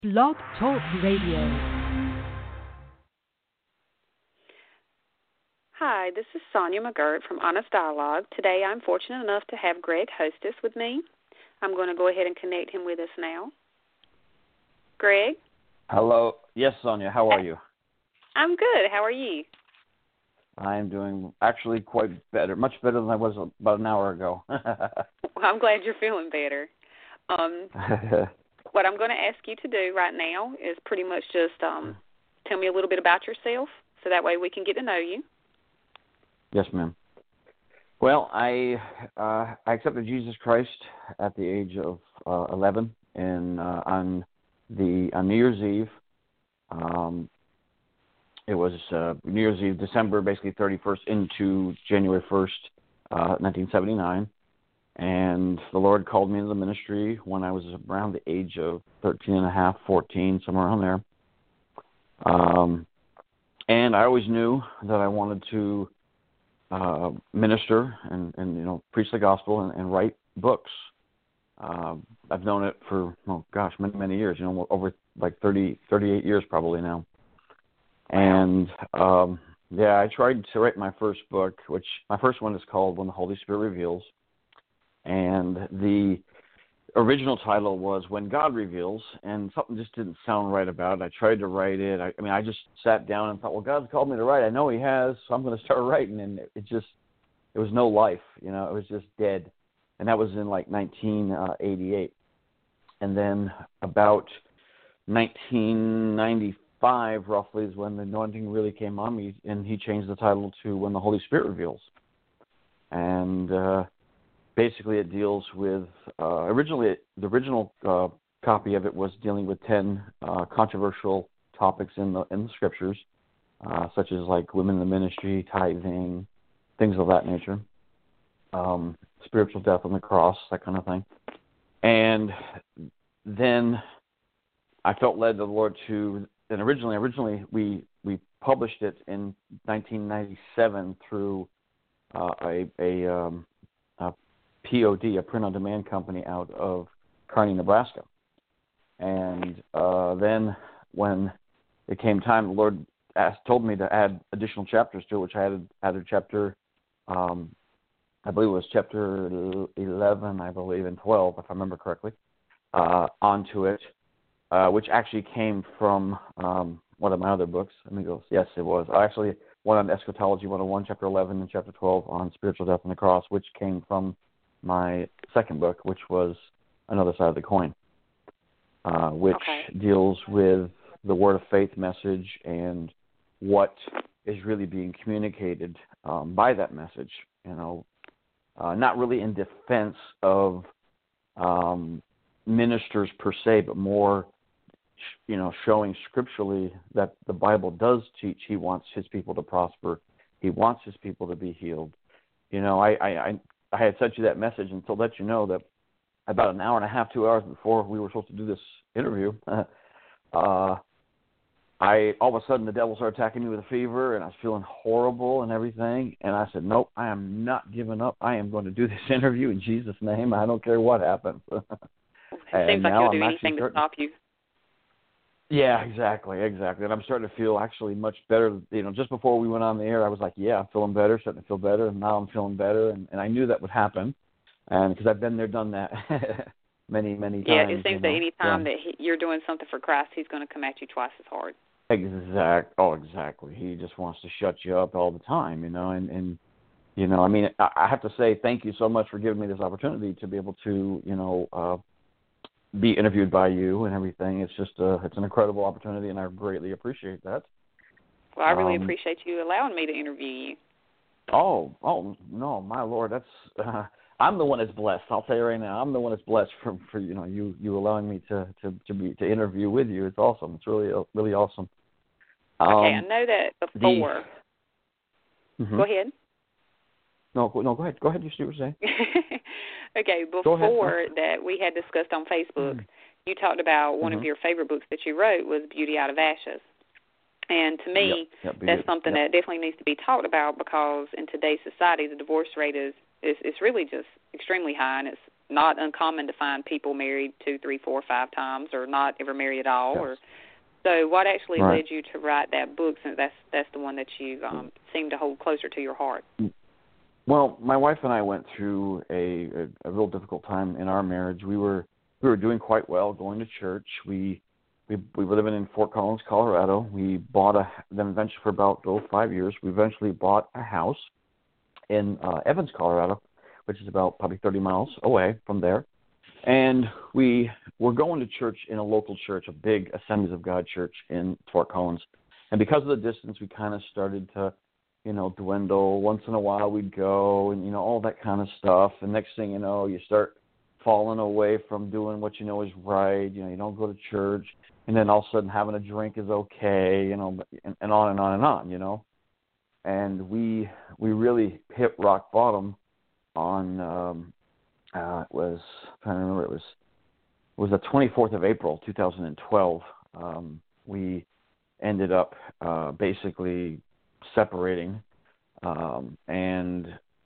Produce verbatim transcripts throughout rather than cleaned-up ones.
Blog Talk Radio. Hi, this is Sonia McGirt from Honest Dialogue. Today I'm fortunate enough to have Greg Hostess with me. I'm going to go ahead and connect him with us now. Greg? Hello. Yes, Sonia. How are you? I'm good. How are you? I'm doing actually quite better, much better than I was about an hour ago. Well, I'm glad you're feeling better. Um, what I'm going to ask you to do right now is pretty much just um, tell me a little bit about yourself, so that way we can get to know you. Yes, ma'am. Well, I uh, I accepted Jesus Christ at the age of uh, eleven, and uh, on the on New Year's Eve. Um, it was uh, New Year's Eve, December, basically thirty-first into January first, uh, nineteen seventy-nine. And the Lord called me into the ministry when I was around the age of thirteen and a half, fourteen, somewhere around there. Um, and I always knew that I wanted to uh, minister and, and, you know, preach the gospel and, and write books. Uh, I've known it for, oh gosh, many, many years, you know, over like thirty, thirty-eight years probably now. And, um, yeah, I tried to write my first book, which my first one is called When the Holy Spirit Reveals. And the original title was When God Reveals, and something just didn't sound right about it. I tried to write it. I, I mean, I just sat down and thought, well, God's called me to write. I know he has, so I'm going to start writing. And it, it just, it was no life, you know, it was just dead. And that was in like nineteen eighty-eight. And then about nineteen ninety-five, roughly, is when the anointing really came on me, and he changed the title to When the Holy Spirit Reveals. And uh, basically it deals with, uh, originally, the original uh, copy of it was dealing with ten uh, controversial topics in the in the scriptures, uh, such as like women in the ministry, tithing, things of that nature. Um, spiritual death on the cross, that kind of thing. And then I felt led to the Lord to, and originally, originally we, we published it in nineteen ninety-seven through uh, a, a, um, a P O D, a print-on-demand company out of Kearney, Nebraska. And uh, then when it came time, the Lord asked, told me to add additional chapters to it, which I added, added chapter um, I believe it was chapter eleven, I believe, and twelve, if I remember correctly, uh, onto it, uh, which actually came from um, one of my other books. Let me go. Yes, it was. Actually, one on Eschatology one oh one, chapter eleven, and chapter twelve on spiritual death on the cross, which came from my second book, which was Another Side of the Coin, uh, which okay. deals with the word of faith message and what is really being communicated um, by that message, you know. Uh, not really in defense of um, ministers per se, but more, you know, showing scripturally that the Bible does teach he wants his people to prosper. He wants his people to be healed. You know, I, I, I had sent you that message and to let you know that about an hour and a half, two hours before we were supposed to do this interview, uh, I all of a sudden the devil started attacking me with a fever, and I was feeling horrible and everything. And I said, "Nope, I am not giving up. I am going to do this interview in Jesus' name. I don't care what happens." It seems like you'll do anything to stop you. Yeah, exactly, exactly. And I'm starting to feel actually much better. You know, just before we went on the air, I was like, "Yeah, I'm feeling better, starting to feel better." And now I'm feeling better, and, and I knew that would happen, and because I've been there, done that many, many times. Yeah, it seems you know? that any time yeah. that he, you're doing something for Christ, he's going to come at you twice as hard. Exact. Oh, exactly. He just wants to shut you up all the time, you know. And, and you know, I mean, I, I have to say thank you so much for giving me this opportunity to be able to, you know, uh, be interviewed by you and everything. It's just a, it's an incredible opportunity, and I greatly appreciate that. Well, I really um, appreciate you allowing me to interview you. Oh, oh no, my Lord, that's. Uh, I'm the one that's blessed. I'll tell you right now, I'm the one that's blessed for, for you know you, you allowing me to, to, to be to interview with you. It's awesome. It's really really awesome. Okay, Um, I know that before. The, mm-hmm. Go ahead. No, go, no, go ahead. Go ahead. You see what you're saying. Okay, before that we had discussed on Facebook, mm-hmm. you talked about one mm-hmm. of your favorite books that you wrote was Beauty Out of Ashes. And to me, yep, yep, that's something yep. that definitely needs to be talked about, because in today's society, the divorce rate is, is, is really just extremely high, and it's not uncommon to find people married two, three, four, five times, or not ever married at all. Yes. Or so, what actually right. led you to write that book? Since that's that's the one that you um, seem to hold closer to your heart. Well, my wife and I went through a, a, a real difficult time in our marriage. We were we were doing quite well, going to church. We we we were living in Fort Collins, Colorado. We bought a then eventually for about oh, five years. We eventually bought a house in uh, Evans, Colorado, which is about probably thirty miles away from there. And we were going to church in a local church, a big Assemblies of God church in Fort Collins. And because of the distance, we kind of started to, you know, dwindle. Once in a while we'd go and, you know, all that kind of stuff. And next thing you know, you start falling away from doing what you know is right. You know, you don't go to church. And then all of a sudden having a drink is okay, you know, and, and on and on and on, you know. And we we really hit rock bottom on, um, uh, it was, I'm trying to remember, it was, it was the twenty-fourth of April, two thousand twelve. Um, we ended up uh, basically separating, um, and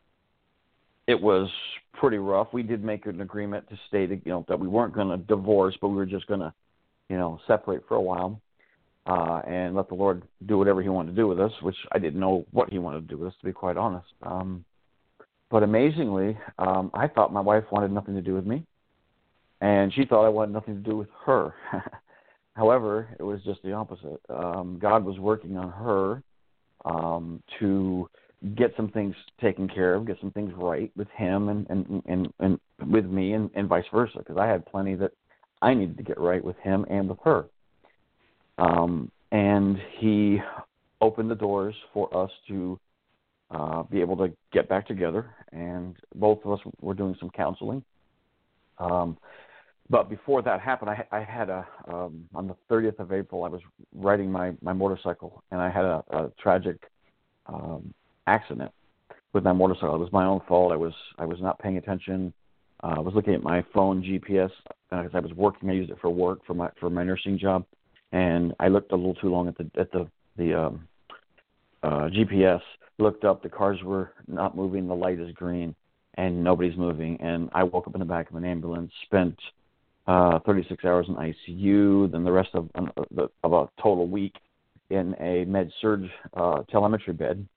it was pretty rough. We did make an agreement to stay, to, you know, that we weren't going to divorce, but we were just going to, you know, separate for a while. Uh, and let the Lord do whatever he wanted to do with us, which I didn't know what he wanted to do with us, to be quite honest. Um, but amazingly, um, I thought my wife wanted nothing to do with me, and she thought I wanted nothing to do with her. However, it was just the opposite. Um, God was working on her um, to get some things taken care of, get some things right with him and, and, and, and with me, and, and vice versa, because I had plenty that I needed to get right with him and with her. Um, and he opened the doors for us to uh, be able to get back together, and both of us were doing some counseling. Um, but before that happened, I, I had a, um, on the thirtieth of April, I was riding my, my motorcycle, and I had a, a tragic um, accident with my motorcycle. It was my own fault. I was I was not paying attention. Uh, I was looking at my phone G P S because uh, I was working. I used it for work for my for my nursing job. And I looked a little too long at the at the the um, uh, G P S. Looked up, the cars were not moving. The light is green, and nobody's moving. And I woke up in the back of an ambulance. Spent uh, thirty-six hours in I C U. Then the rest of uh, the, about a total week in a med surg uh, telemetry bed.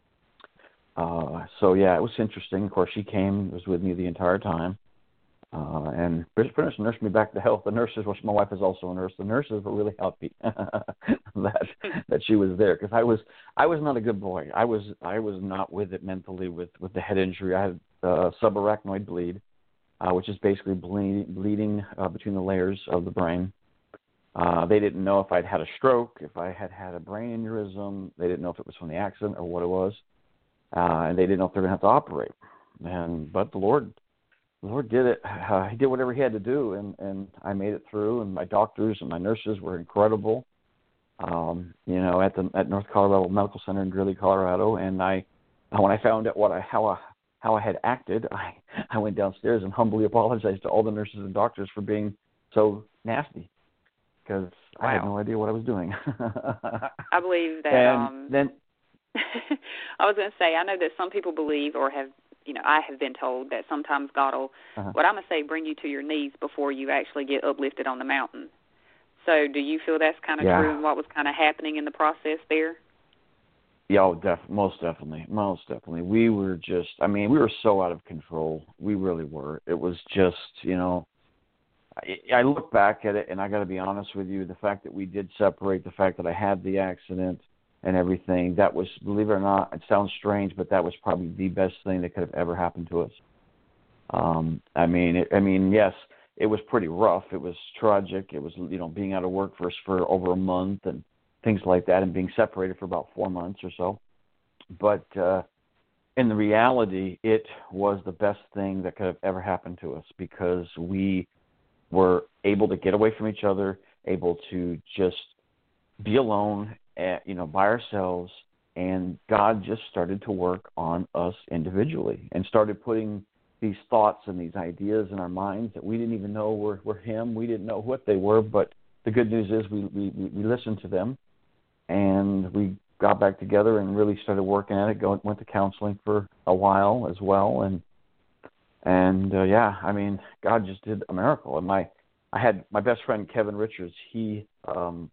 Uh, so yeah, it was interesting. Of course, she came, was with me the entire time. Uh, and pretty much nursed me back to health. The nurses, which my wife is also a nurse, the nurses were really happy that that she was there, because I was I was not a good boy. I was I was not with it mentally with, with the head injury. I had uh, subarachnoid bleed, uh, which is basically bleed, bleeding uh, between the layers of the brain. Uh, they didn't know if I'd had a stroke, if I had had a brain aneurysm. They didn't know if it was from the accident or what it was, uh, and they didn't know if they were going to have to operate. And but the Lord. The Lord did it. Uh, he did whatever he had to do, and, and I made it through. And my doctors and my nurses were incredible. Um, you know, at the at North Colorado Medical Center in Greeley, Colorado. And I, when I found out what I how I how I had acted, I I went downstairs and humbly apologized to all the nurses and doctors for being so nasty, because wow. I had no idea what I was doing. I believe that. And um, then I was going to say, I know that some people believe, or have. You know, I have been told that sometimes God will, uh-huh. what I'm going to say, bring you to your knees before you actually get uplifted on the mountain. So do you feel that's kind of yeah. true and what was kind of happening in the process there? Yeah, oh, def- most definitely. Most definitely. We were just, I mean, we were so out of control. We really were. It was just, you know, I, I look back at it, and I got to be honest with you, the fact that we did separate, the fact that I had the accident, and everything, that was, believe it or not, it sounds strange, but that was probably the best thing that could have ever happened to us. Um, I mean, it, I mean, yes, it was pretty rough. It was tragic. It was, you know, being out of work for for over a month and things like that, and being separated for about four months or so. But uh, in the reality, it was the best thing that could have ever happened to us, because we were able to get away from each other, able to just be alone, At, you know, by ourselves, and God just started to work on us individually and started putting these thoughts and these ideas in our minds that we didn't even know were, were Him. We didn't know what they were, but the good news is we, we, we listened to them, and we got back together and really started working at it, going, went to counseling for a while as well, and and uh, yeah, I mean, God just did a miracle. And my, I had my best friend Kevin Richards. He, um,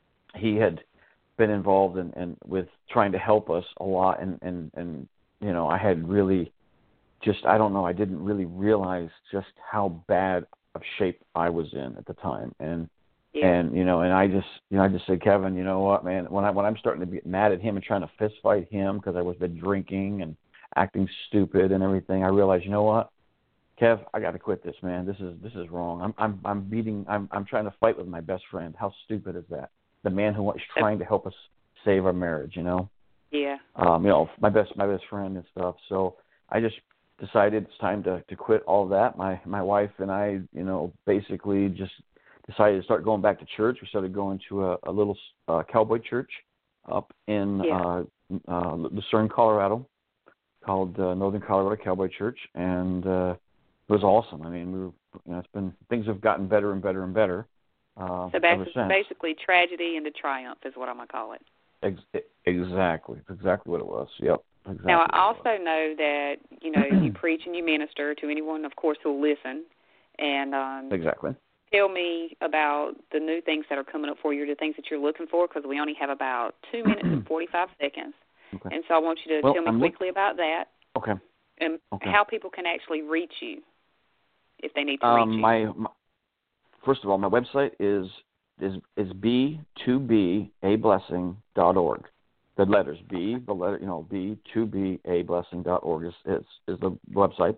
he had been involved in, in with trying to help us a lot, and and and you know, I had really, just I don't know, I didn't really realize just how bad of shape I was in at the time, and. Yeah. And you know, and I just, you know, I just said, Kevin, you know what, man? When I when I'm starting to be mad at him and trying to fist fight him because I was been drinking and acting stupid and everything, I realized, you know what, Kev, I got to quit this, man. This is this is wrong. I'm I'm I'm beating. I'm I'm trying to fight with my best friend. How stupid is that? The man who is trying to help us save our marriage, you know. Yeah. Um, you know, my best my best friend and stuff. So I just decided it's time to to quit all of that. My my wife and I, you know, basically just decided to start going back to church. We started going to a, a little uh, cowboy church up in yeah. uh, uh, Lucerne, Colorado, called uh, Northern Colorado Cowboy Church, and uh, it was awesome. I mean, we were, you know, it's been things have gotten better and better and better. Uh, so ever since. Basically, tragedy into triumph is what I'm gonna call it. Ex- exactly, it's exactly what it was. Yep. Exactly now, I also know that you know you preach and you minister to anyone, of course, who'll listen, and um, exactly. Tell me about the new things that are coming up for you, the things that you're looking for, because we only have about two minutes and forty-five seconds. Okay. And so I want you to well, tell me I'm quickly look- about that. Okay. And okay. how people can actually reach you if they need to um, reach you. My, my, first of all, my website is is is b two b a blessing dot org. The letters B, the letter, you know, b two b a blessing dot org is, is, is the website.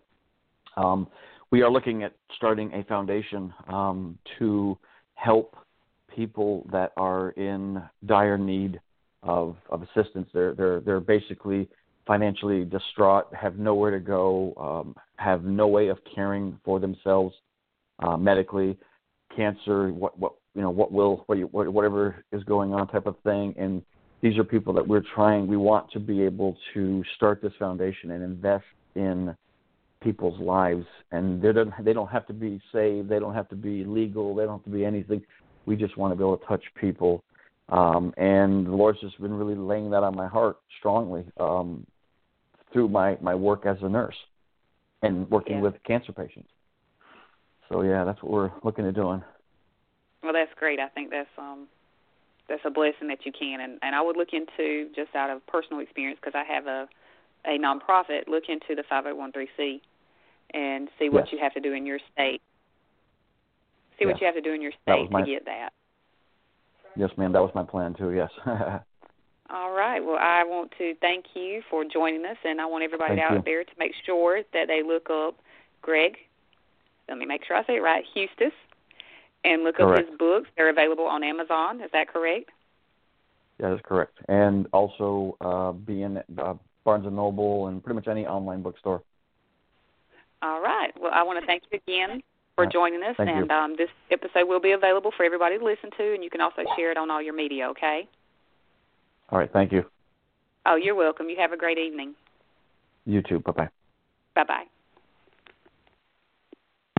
Um, we are looking at starting a foundation um, to help people that are in dire need of, of assistance. They're they're they're basically financially distraught, have nowhere to go, um, have no way of caring for themselves uh, medically, cancer, what what you know, what will what you, whatever is going on type of thing. And these are people that we're trying. We want to be able to start this foundation and invest in people's lives, and they don't they don't have to be saved, they don't have to be legal, they don't have to be anything. We just want to be able to touch people, um, and the Lord's just been really laying that on my heart strongly um, through my, my work as a nurse and working yeah. with cancer patients. So yeah, that's what we're looking at doing. Well, that's great. I think that's um that's a blessing that you can, and, and I would look into, just out of personal experience, because I have a a nonprofit, look into the five oh one c and see what yes. you have to do in your state. See yes. what you have to do in your state my, to get that. Yes, ma'am. That was my plan, too, yes. All right. Well, I want to thank you for joining us, and I want everybody thank out you. there to make sure that they look up Greg, let me make sure I say it right, Huestis, and look correct. up his books. They're available on Amazon. Is that correct? Yeah, that's correct. And also uh, be in uh, Barnes and Noble and pretty much any online bookstore. All right. Well, I want to thank you again for right. joining us, thank and you. um, this episode will be available for everybody to listen to, and you can also share it on all your media, okay? All right. Thank you. Oh, you're welcome. You have a great evening. You too. Bye-bye. Bye-bye.